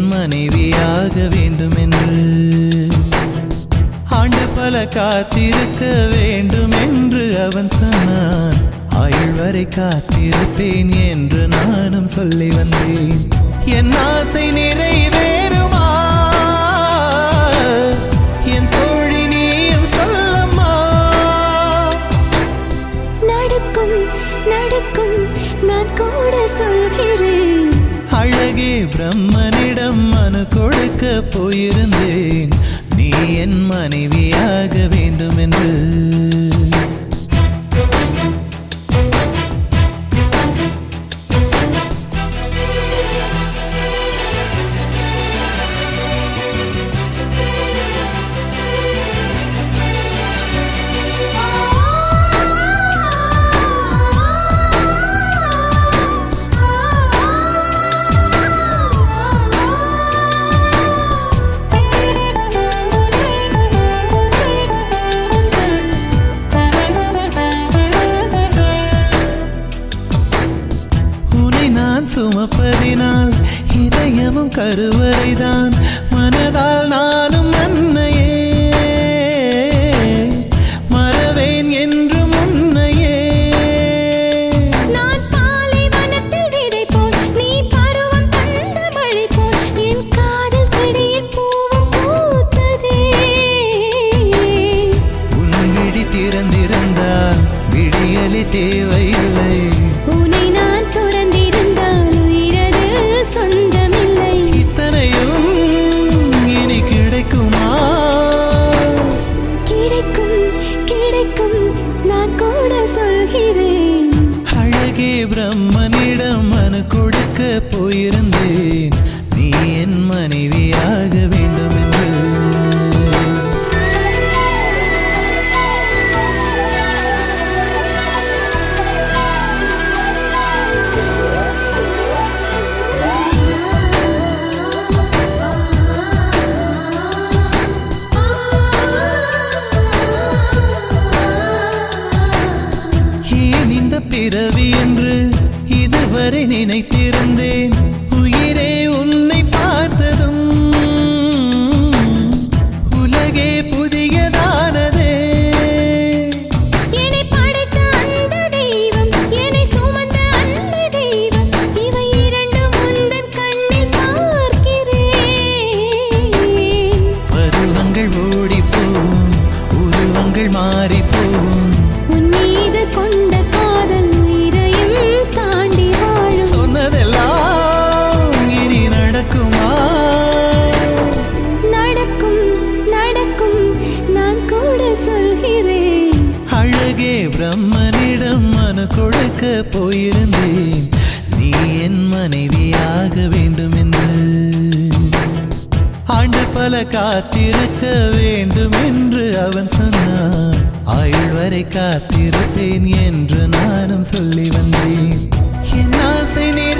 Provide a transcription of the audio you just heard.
என் மனைவியாக வேண்டும் என்று ஆண்டு பல காத்திருக்க வேண்டும் என்று அவன் சொன்னான். ஆயுள் வரை காத்திருப்பேன் என்று நானும் சொல்லி வந்தேன். என் ஆசை நிறைவேறுமா என் தோழி நீயும் சொல்லம்மா. நடக்கும் நடக்கும் நான் கூட சொல்கிறேன். அழகே பிரம்மனிடம் மனு கொடுக்க போயிருந்தேன் நீ என் மனைவியாக வேண்டும் என்று. சுமப்பதினால் இதயமும் கருவறைதான் மனதால் நானும் அன்னையே மறவேன் என்றும் உன்னையே. நான் பாலைவனத்தில் விதை போல் நீ பருவம் தந்த மழை போல் என் காதல் செடியில் பூவும் பூத்ததே. உன் விழி திறந்திருந்தால் விடியலி தேவையில்லை. உன்னை நான் துறந்திருந்தால் உயிரது சொந்தமில்லை. இத்தனையும் இனி கிடைக்குமா? கிடைக்கும் கிடைக்கும் நான் கூட சொல்கிறேன். அழகே பிரம்மனிடம் மனு கொடுக்க போயிருந்தேன் நீ என் மனைவியாக வேண்டும் என்று. பிறவி என்று இதுவரை நினைத்திருந்தேன். உயிரே உன்னை பார்த்ததும் உலகே புதியதானதே. என்னை படைத்த அந்த தெய்வம் என்னை சுமந்த அந்த தெய்வம் இவை இரண்டும் உந்தன் கண்ணில் பார்க்கிறேன். பருவங்கள் ஓடிப்போம் உருவங்கள் மாறிப்போம். உன் மீது கொண்ட காதல் உயிரையும் தாண்டி வாழும். சொன்னதெல்லாம் இனி நடக்குமா? நடக்கும் நடக்கும் நான் கூட சொல்கிறேன். அழகே பிரம்மனிடம் மனு கொடுக்க போயிருந்தேன் நீ என் மனைவியாக வேண்டும் என்று. ஆண்டு பல காத்திருக்க வேண்டும் என்று அவன் சொன்னான். ஆயுள் வரை காத்திருப்பேன் என்று நானும் சொல்லி வந்தேன். என் ஆசை